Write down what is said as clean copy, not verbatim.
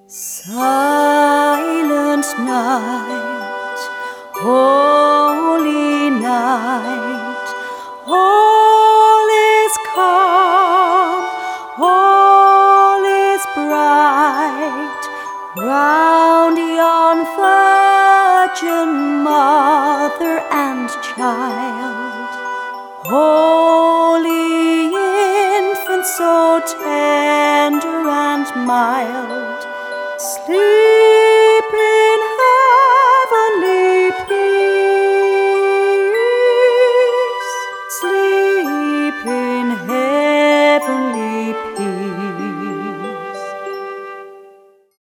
Silent night, holy night, all is calm, all is bright, round yon Virgin Mother and Child. Holy infant, so tender and mild, sleep.